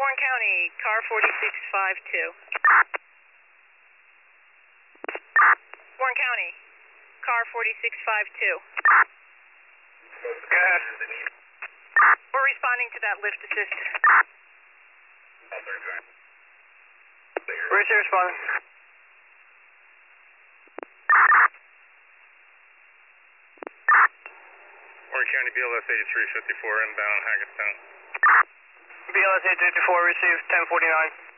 Warren County, car 4652. Warren County, car 4652. Go ahead. We're responding to that lift assist. Where's your responding? Warren County, BLS 8354, inbound Hackettstown. BLS 854, received 1049.